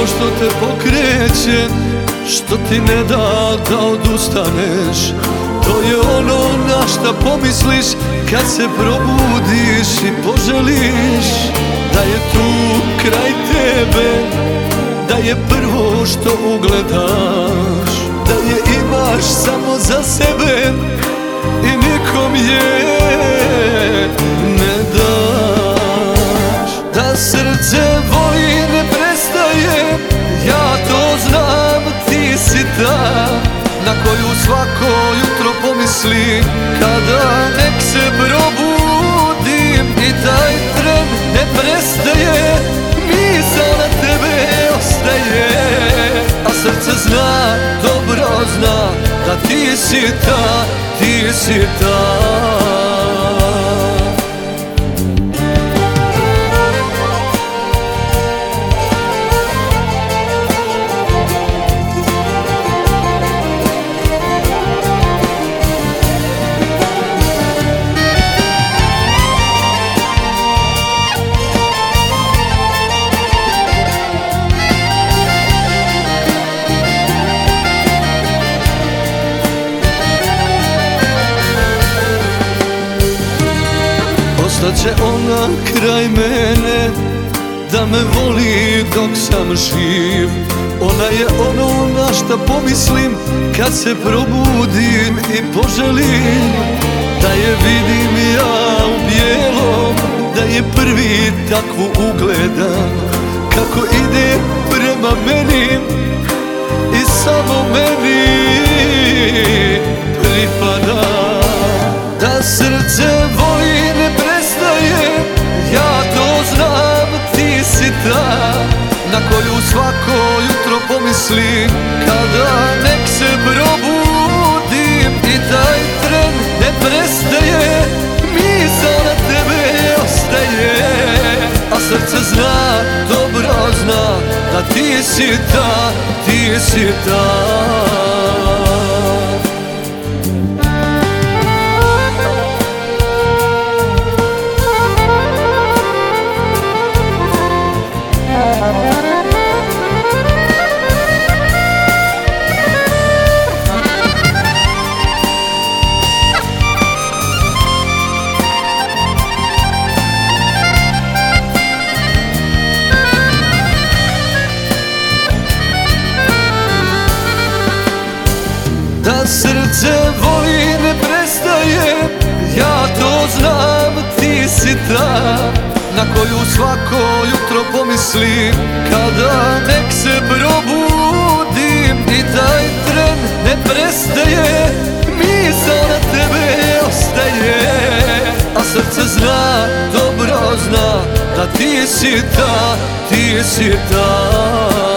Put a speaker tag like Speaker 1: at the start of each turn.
Speaker 1: što te pokreće, što ti ne da da odustaneš. To je ono na šta pomisliš kad se probudiš i poželiš da je tu kraj tebe, da je prvo što ugledaš, da je imaš samo za sebe i nikom je ne daš. Da srce voli ne prestaje, ja to znam, ti si ta na koju svako jutro pomislim kada nek se probudim. I taj tren ne prestaje, misao na tebe ostaje, a srce zna, dobro zna da ti si ta, ti si ta. Ostaće ona kraj mene, da me voli dok sam živ. Ona je ono na šta pomislim kad se probudim i poželim da je vidim ja u bijelom, da je prvi takvu ugledam kako ide prema meni i samo meni pripada. Da srce voli ne prestaje, ja to znam, ti si ta na koju svako jutro pomislim kada nek se probudim. I taj tren ne prestaje, misao na tebe ostaje, a srce zna, dobro zna da ti si ta, ti si ta. Da srce voli ne prestaje, ja to znam, ti si ta na koju svako jutro pomislim kada nek se probudim. I taj tren ne prestaje, misao na tebe ostaje, a srce zna, dobro zna da ti si ta, ti si ta.